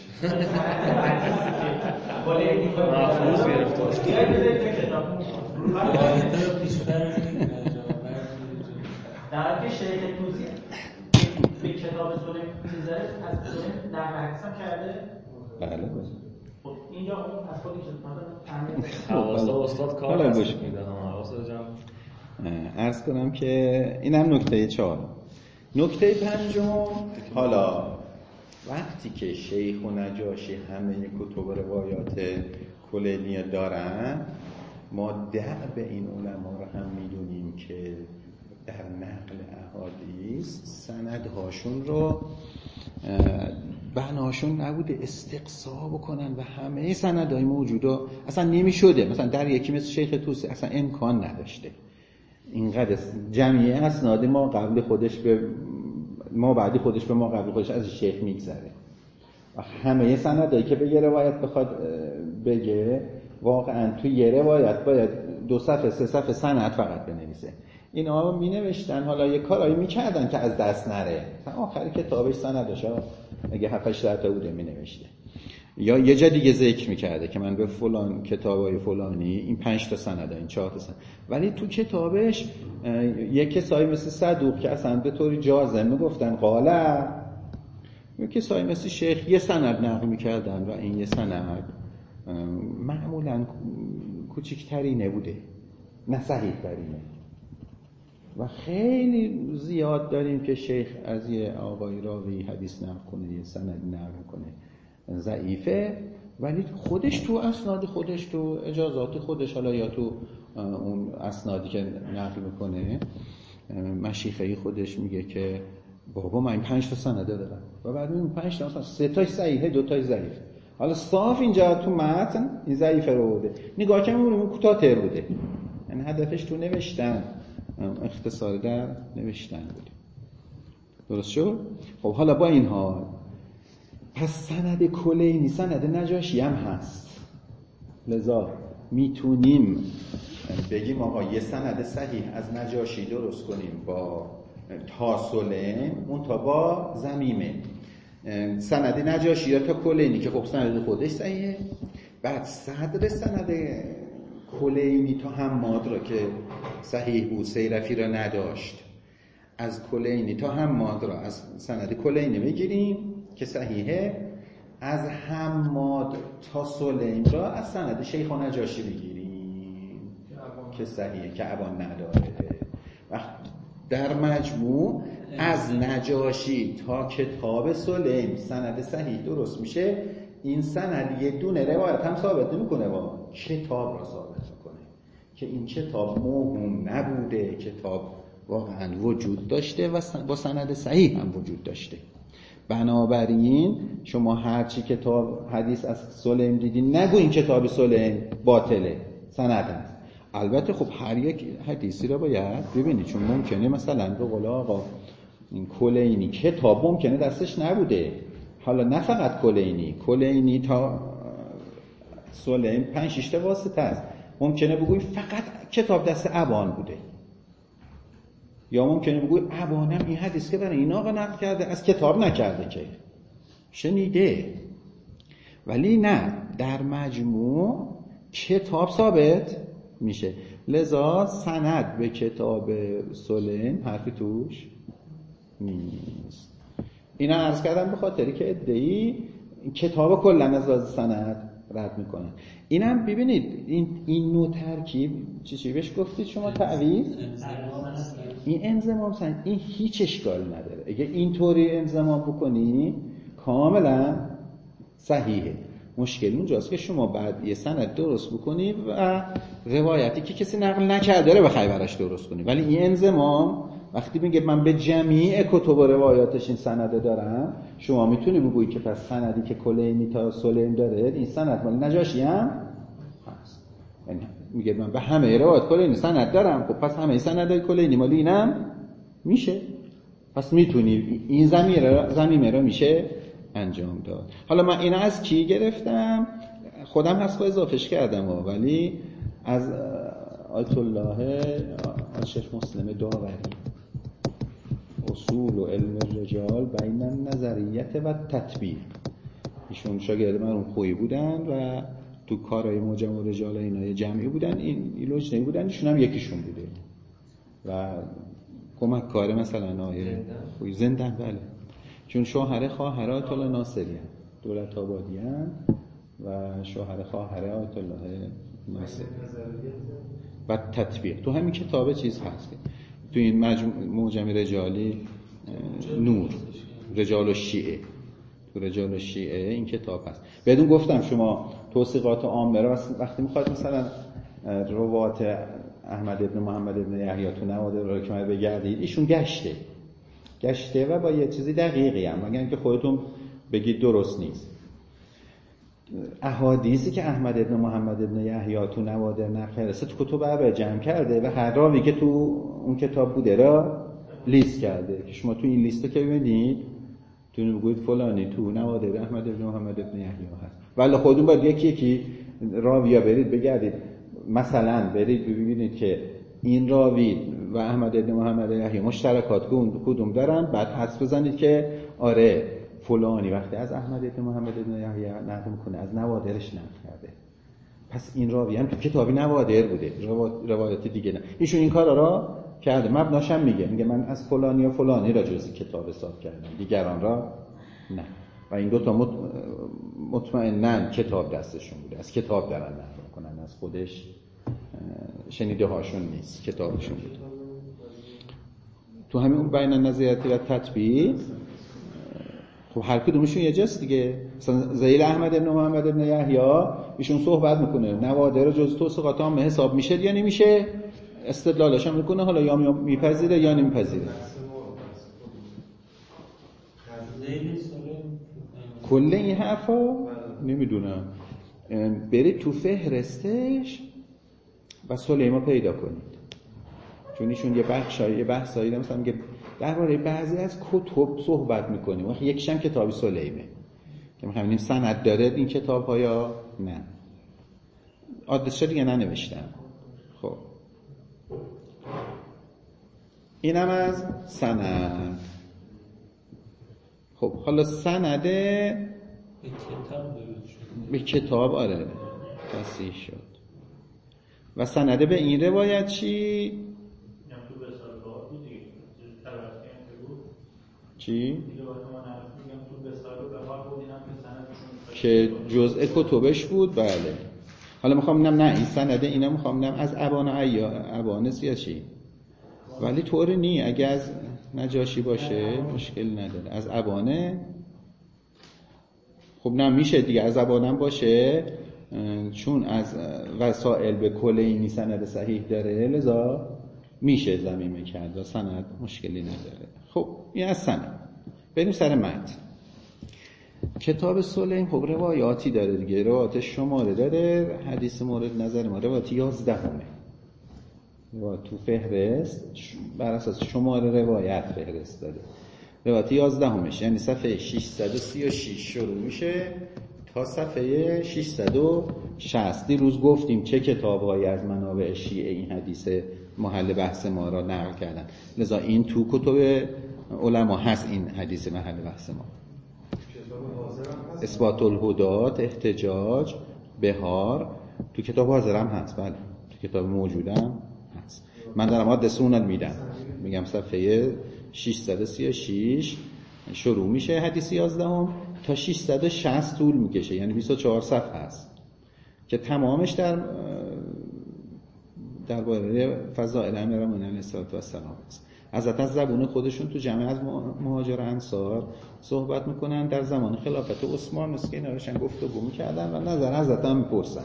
محفوظ گرفته. در که شیخ طوسی به کتاب سلیم چیزه از سلیم نقل حدیث هم کرده. بله. خب اینجا اون از خودش فهمید. حواسا استاد کار دست میده ها. حواسا جمع. عرض کنم که اینم نکته 4. نکته 5، حالا وقتی که شیخ و نجاشی همه کتب و روایات کلینی دارن، ما به این علما رو هم میدونیم که در نقل احادیث سندهاشون رو بناشون نبوده استقصا بکنن و همه سندهای موجوده اصلا نمیشده. مثلا در یکی مثل شیخ طوسی اصلا امکان نداشته اینقدر جمعیه اسناد ما قبل خودش به ما بعدی خودش به ما قبل خودش از شیخ میگذره و همه سندایی که به یه روایت بخواد بگه واقعا تو یه روایت باید 2 صفحه 3 صفحه سند فقط بنویسه. اینا می نوشتن، حالا یه کارایی میکردن که از دست نره، آخر کتابش سندش اگه 7-8 تا بوده می نوشته، یا یه جا دیگه ذکر میکرده که من به فلان کتابای فلانی این 5 تا سند، این 4 تا سند، ولی تو کتابش یک کسایی مثل صدوق که اصلا به طوری جازم میگفتن قاله، یک کسایی مثل شیخ یه سند نقل میکردن و این یه سند معمولا کوچکترینه بوده نه صحیح ترینه. و خیلی زیاد داریم که شیخ از یه آقای راوی حدیث نقل کنه، یه سند نقل کنه ضعیفه، ولی خودش تو اسناد خودش تو اجازات خودش حالا یا تو اون اسنادی که نقل میکنه مشیخه خودش میگه که بابا من 5 تا سند دارم و بعد این 5 تا مثلا 3 تاش صحیحه 2 تاش ضعیفه. حالا صاف اینجا تو متن این ضعیفه رو بوده، نگاه کنم اون کوتاه‌تر بوده، یعنی هدفش تو نوشتن اختصار در نوشتن بوده. درست شد؟ خب حالا با این حال پس سند کلینی سند نجاشی هم هست، لذا میتونیم بگیم آقا یه سند صحیح از نجاشی درست کنیم با تا سلیم اون تا با ضمیمه. سند نجاشی یا تا کلینی که خب سند خودش صحیحه. بعد صدر سند کلینی تا حماد را که صحیح بود، سیرفی را نداشت، از کلینی تا حماد را از سند کلینی بگیریم که صحیحه، از حماد تا سلیم را از سند شیخ نجاشی بگیریم که صحیحه، که ابان نداره. در مجموع از نجاشی تا کتاب سلیم سند صحیح درست میشه. این سند یه دونه روایت هم ثابت نمیکنه، با کتاب را ثابت میکنه که این کتاب موهوم نبوده، کتاب واقعا وجود داشته و با سند صحیح هم وجود داشته. بنابراین شما هرچی کتاب حدیث از سلیم دیدین نگوین کتاب سلیم باطله، سند هست. البته خب هر یک حدیثی را باید ببینید، چون ممکنه مثلا به قول آقا این کلینی کتاب ممکنه دستش نبوده، حالا نه فقط کلینی تا سلیم 5-6 تا واسطه است، ممکنه بگویی فقط کتاب دست ابان بوده، یا ممکنه بگویی ابانم این حدیث که برای این آقا نقل کرده از کتاب نکرده که شنیده. ولی نه، در مجموع کتاب ثابت میشه. لذا سند به کتاب سلیم حرفی توش نیست. اینا عرض کردم به خاطری که ادعی کتاب کلا از لحاظ سند رد میکنن. اینم ببینید این نوع ترکیب چی بهش گفتید شما؟ تعویض. این انضمام سند این هیچ اشکال نداره. اگه اینطوری انضمام بکنی کاملا صحیحه. مشکل اونجاست که شما بعد یه سند درست بکنی و روایتی که کسی نقل نکرده رو بخوای براش درست کنی. ولی این انضمام وقتی میگه من به جمیع کتب و روایاتش این سنده دارم، شما میتونی بگویی که پس سندی که کلینی تا سلیم داره این سند مال نجاشی هم هست. یعنی میگه من به همه روایات کلینی سند دارم، خب پس همه سندهای کلینی مال اینم میشه، پس میتونی این ضمیمه رو میشه انجام داد. حالا من اینا از کی گرفتم؟ خودم هست با اضافهش کردم ولی از آیت الله شیخ مسلم داوری، اصول و علم الرجال بین النظریت و تطبیق. ایشون شاگرد من خوبی بودن و تو کارهای معجم الرجال اینا جمعی بودن، این لجنه بودن، ایشون هم یکیشون بوده و کمک کار مثلا آیه زندن. بله، چون شوهر خواهر آیت الله ناصری هم دولت آبادی هم و شوهر خواهر آیت الله ناصری و تطبیق. تو همین کتاب چیز هست تو این معجم رجالی نور، رجال و شیعه، تو رجال و شیعه این کتاب هست. بدون گفتم شما توثیقات عامه را وقتی میخواید مثلا روات احمد ابن محمد ابن یحیی تو نوادر رو که بگردید، ایشون گشته و با یه چیزی دقیقی هم مگر اینکه خودتون بگید درست نیست. احادیثی که احمد ابن محمد ابن یحیی تو نوادر نقل کرده تو کتب اربعه جمع کرده و هر راوی که تو اون کتاب بوده را لیست کرده که شما تو این لیست که ببینید تو بگوید فلانی تو نوادر احمد ابن محمد ابن یحیی هست، ولی خودتون باید یکی راویا برید بگردید، مثلا برید ببینید که این راوی و احمد ابن محمد یحیی مشترکات کدوم دارن، بعد حدس بزنید که آره فلانی وقتی از احمد ابن محمد ابن یحیی نقل میکنه از نوادرش نقل کرده، پس این راوی هم تو کتابی نوادر بوده، روایت دیگه نه. ایشون این کارا را کرده، مبناش هم میگه من از فلانی و فلانی را جزئی کتاب حساب کردم، دیگران را نه. و این دو تا مطمئناً کتاب دستشون بوده، از کتاب دارن نقل میکنن، از خودش شنیده هاشون نیست، کتابشون بوده. تو همین اون بین النظریت و تطبیق خب هر کدومشون یه جاست دیگه. مثلا ذیل احمد ابن محمد ابن یحیی ایشون صحبت میکنه نوادر جز توثیقات عامه حساب میشه یا نمیشه، استدلالش هم میکنه، حالا یا میپذیره یا نمیپذیره. کل این حرفا نمیدونم، برید تو فهرستش و سلیما پیدا کنید، چون ایشون یه بحثایی مثلا میگه درباره بعضی از کتب صحبت میکنیم، وقتی یکیش هم کتاب سلیمه که میخوایم ببینیم سند داره این کتاب ها یا نه. آدرسش دیگه ننوشتم. خب اینم از سند. خب حالا سنده به کتاب درود شد. به کتاب آره تصحیح شد. و سنده به این روایت چی؟ تو به سال بود دیگه تبرکی هم بود چی؟ دیگه وقتی ما میگم تو به سال به حال بود اینم که جزء کتبش بود. بله حالا میخوام ببینم نه این سنده اینا میخوام ببینم از ابانس یا چی، ولی طور نی. اگه از نجاشی باشه مشکل نداره. از ابانه خب نه میشه دیگه، از ابانم باشه چون از وسائل به کلینی سند صحیح داره لذا میشه ضمیمه کرد و سند مشکلی نداره. خب این از سند. بریم سر متن. کتاب سلیم خب روایاتی داره دیگه، روایات شماره داره. حدیث مورد نظر ما روایت 11 روایت تو فهرست بر اساس شماره روایت فهرست داده. روایت 11 یعنی صفحه 636 شروع میشه تا صفحه 660. دیروز گفتیم چه کتاب‌هایی از منابع شیعه این حدیث محل بحث ما را نقل کردن، لذا این تو کتب علما هست. این حدیث محل بحث ما اثبات الهدات، احتجاج، بهار تو کتاب حاضرم هست. بله تو کتاب موجودم هست. من دارم آدرس اون میدم، میگم صفحه 636 شروع میشه حدیث 11 تا 660 طول میکشه، یعنی 24 صفحه هست که تمامش درباره فضائل امیرالمومنین علیه السلام است. حضرت از زبون خودشون تو جمع از مهاجر انصار صحبت میکنن. در زمان خلافت عثمان مسکین نارشن گفتگو میکردن و نظر حضرت هم میپرسن.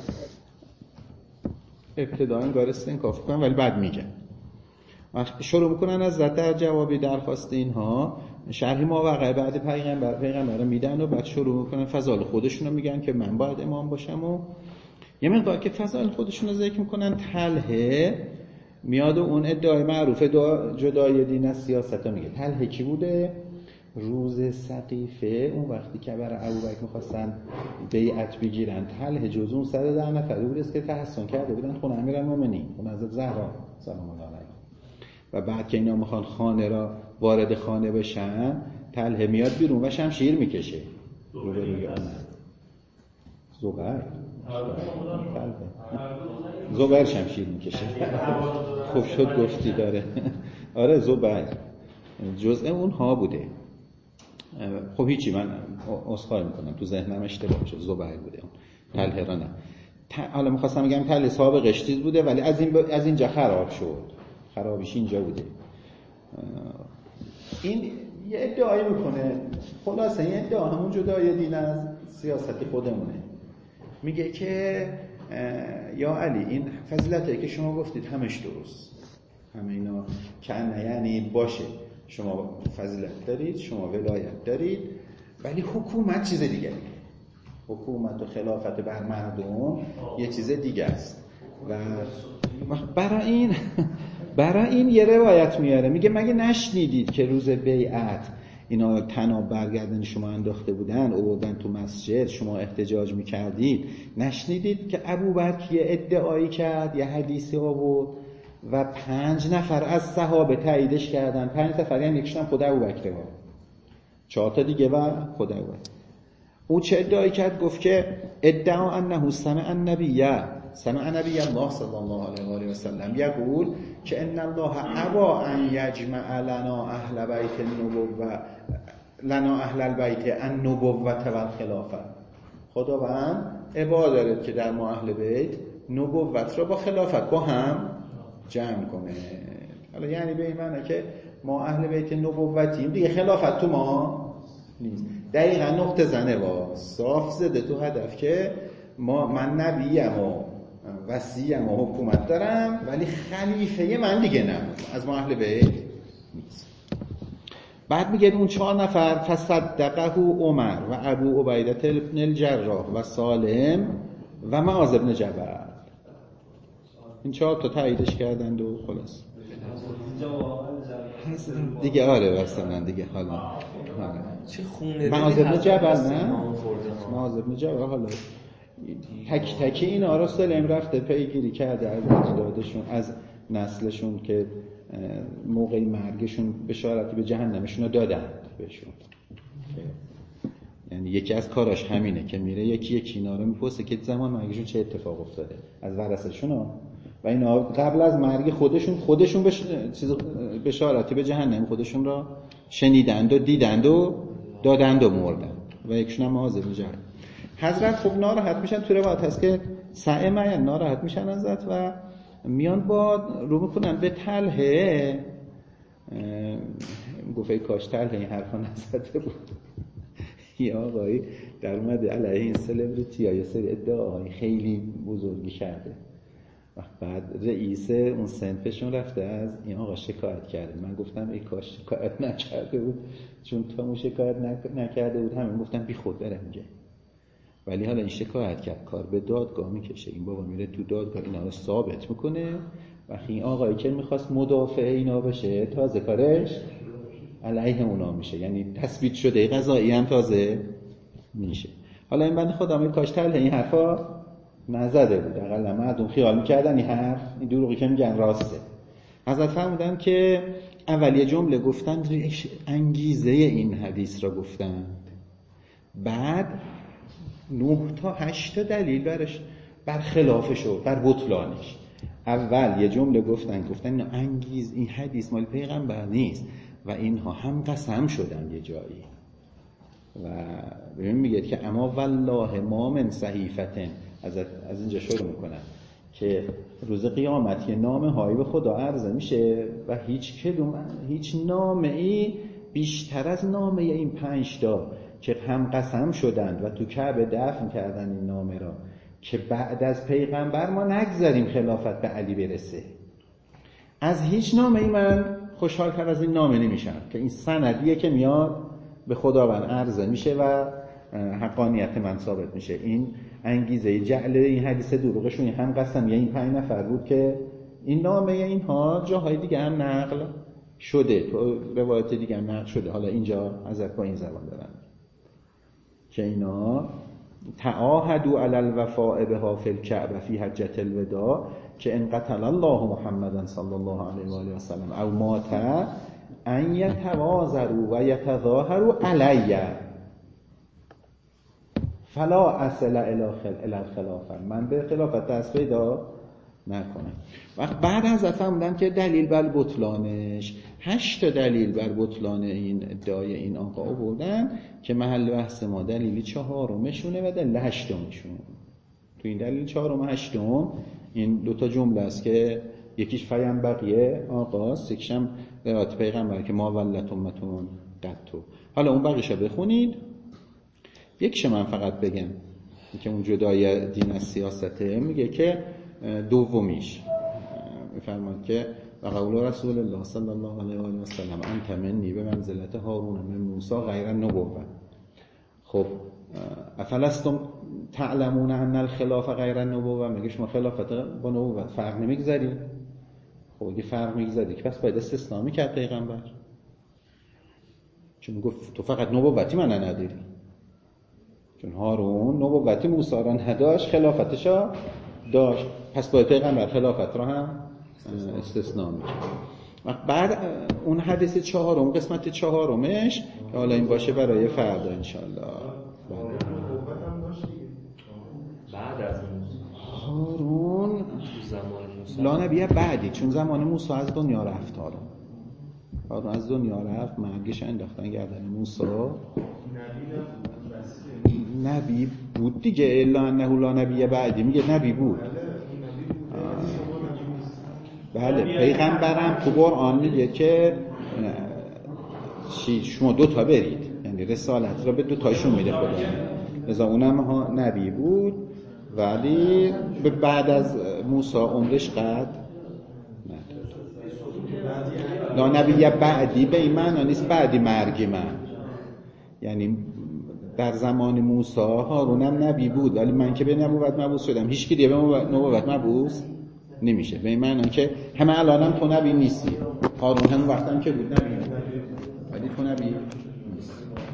ابتداً انگار استنکاف کنن ولی بعد میگن. شروع میکنن از در جوابی درخواست اینها شرح ماوقع بعد پیغمبر میدن و بعد شروع میکنن فضائل خودشون رو میگن که من باید امام باشم و یه مقدار که فضائل خودشون رو ذکر میکنن. طلحه میاد و اون ادعای معروف جدای دین از سیاست رو میگه. طلحه کی بوده؟ روز سقیفه اون وقتی که برای ابوبکر میخواستن بیعت بگیرن، طلحه جز اون 110 نفری بود که تحسن کرده بودن خونه امیرالمومنین، خونه حضرت زهرا سلام الله علیها. و بعد که اینا میخوان خانه را وارد خانه بشن، طلحه میاد بیرون و شمشیر میکشه روبروی اون. زبیر شمشیر میکشه. خوب شد گفتی داره. آره زبیر جزء اونها بوده. خب هیچی، من عذرخواهی میکنم تو ذهنم اشتباه شد، زبیر بوده اون، طلحه را نه. حالا میخواستم بگم طلحه سابقش چیز بوده ولی از اینجا خراب شد، خرابیش اینجا بوده. این یه ادعایی میکنه، خلاصه این ادعا همون جدای دین از سیاست خودمونه. میگه که یا علی این فضیلتایی که شما گفتید همش درست، همه اینا کنه یعنی باشه، شما فضیلت دارید، شما ولایت دارید، ولی حکومت چیز دیگه. حکومت و خلافت بر مردم یه چیز دیگه است. و برای این یه روایت میاره، میگه مگه نشنیدید که روز بیعت اینا تناب برگردن شما انداخته بودن آوردن تو مسجد، شما احتجاج میکردید، نشنیدید که ابوبکر یه ادعایی کرد، یه حدیثی آورد و 5 نفر از صحابه تاییدش کردن. 5 نفر یعنی یکیشون خود ابوبکر بود، 4 تا دیگه و خود ابوبکر. او چه ادعایی کرد؟ گفت که ادعا انه سمع النبی الله صلی الله علیه و آله و سلم یقول که ان الله ابا ان یجمع لنا اهل بیت النبوه لنا اهل البیت النبوه و الخلافه. خداوند ابا داره که در ما اهل بیت نبوت را با خلافت با هم جمع کنه. حالا یعنی به این معنی که ما اهل بیت نبوتیم دیگه، خلافت تو ما نیست. دقیقا نقطه زنه با صاف زده تو هدف که من نبیم و وصیم و حکومت دارم ولی خلیفه من دیگه نه، از ما اهل بیت نیست. بعد میگه اون 4 نفر فصدقه عمر و ابو عبیده بن الجراح و سالم و معاذ بن جبل. این 4 تا تاییدش کردند و خلاص دیگه. آره مثلا دیگه حالا چه خونه معاذ بن جبل نه، معاذ بن جبل حالا تک تک اینا را سلم رفته پیگیری کرده از اجدادشون، از نسلشون که موقع مرگشون بشارتی به جهنمشون رو دادن بهشون. یعنی یکی از کاراش همینه که میره یکی اینا رو میپرسه که زمان مرگشون چه اتفاق افتاده از ورثه‌شون و اینا قبل از مرگ خودشون بشارتی به جهنم خودشون را شنیدند و دیدند و دادند و مردند و یکشون هم حاضر میشن. حضرت خب ناراحت میشن، تو روایت هست که سعی معین ناراحت میشن ازت و میان با رو میکنن به طلحه. گفته کاش طلحه این حرفا نزده بود. یا آقایی در اومده علیه این سلبریتی ها یه سری ادعاهای خیلی بزرگی کرده و بعد رئیس اون صنفشون رفته از این آقا شکایت کرده. من گفتم ای کاش شکایت نکرده بود، چون تا اون شکایت نکرده بود همین گفتم بی خود بره میگه. ولی حالا این شکایت کرد، کار به دادگاه میکشه. این بابا میره تو دادگاه اینا رو ثابت میکنه. وقتی این آقایی که میخواست مدافع اینا بشه تازه کارش علیه اونا میشه، یعنی تثبیت شده قضایی هم تازه میشه. حالا این بنده خدا می کاش طلحه این حرفا نزده بود، اقلا مردم خیال میکردن این حرف این دروغی که میگن راسته. حضرت فرمودن که اولیه جمله گفتن انگیزه این حدیث را گفتن، بعد 9 تا 8 تا دلیل بر خلافش و بر بطلانش. اول یه جمله گفتن این حدیث مال پیغمبر نیست و اینها هم قسم شدن یه جایی و ببین میگه که اما والله ما من صحیفتن، از اینجا شروع میکنن که روز قیامت یه نامه هایی به خدا عرضه میشه و هیچ نامه ای بیشتر از نامه این 5 تا که هم قسم شدند و تو کعبه دفن کردن این نامه را که بعد از پیغمبر ما نگذاریم خلافت به علی برسه. از هیچ نامه ای من خوشحال‌تر از این نامه نمیشم که این سندیه که میاد به خداوند عرضه میشه و حقانیت من ثابت میشه. این انگیزه جعل این حدیث دروغشون هم قسم این 5 نفر بود که این نامه اینها جاهای دیگه هم نقل شده، تو روایت دیگه هم نقل شده. حالا اینجا حضرت با این زبان دارن که اینا تعاهدوا علی الوفاء بها فی الکعبه فی حجة الوداع که ان قتل الله محمدا صلی الله علیه و آله و سلم او مات ان یتوازروا و یتظاهروا علی فلا اصل الی الخلافه، من به خلافت دست پیدا نکنم. وقت بعد از فهمیدن که دلیل بر بطلانش 8 تا دلیل بر بطلان این ادعای این آقا آوردن که محل بحث ما دلیل 4مشونه و دلیل 8مشون. تو این دلیل 4 و 8 این 2 تا جمله است که یکیش فیم بقیه آقاست، یکیش هم روایت پیغمبر که ما ولت امتون قطو. حالا اون بقیه‌شو بخونید. یکیش من فقط بگم که اون جدای دین از سیاسته میگه که دومیش میفرماد که و قول رسول الله صلی الله علیه و آله و سلم انت منی به منزلت هارون من موسی غیر النبوة. خب افلستم تعلمون ان الخلاف غیر النبوة، میگه شما خلافت با نبوت فرق نمیگذاری؟ خب اگه فرق میگذاری که پس باید استثناء میکرد پیغمبر، چون گفت تو فقط نبوتی من نداری، چون هارون نبوتی موسی را نداشت خلافتشا داشت، پس باید پیغمبر خلافت را هم استثناء میکرد. بعد اون حدیث 4 قسمت 4مش که حالا این باشه برای فردا انشالله. بعد از هارون زمان موسی لا نبیه بعدی، چون زمان موسی از دنیا رفت. هارون از دنیا رفت، مرگش انداختن گردن موسی. نبی بود دیگه، الا انه لا نبیه بعدی میگه نبی بود. بله پیغمبرم تو قرآن میگه که شما 2 تا برید، یعنی رسالت را به 2 تاشون میده خدا. لذا اونم نبی بود ولی بعد از موسی عمرش قد نداد. لا نبیه بعدی به این معنی نیست بعدی مرگ من، یعنی در زمان موسی هارونم نبی بود ولی من که به نبوت مبعوث شدم هیچ کی دیگه به نبوت مبعوث نمیشه. به این معنی که همه الانم تو نبی نیستی، هارون هم وقتم که بود نبی ولی تو نبی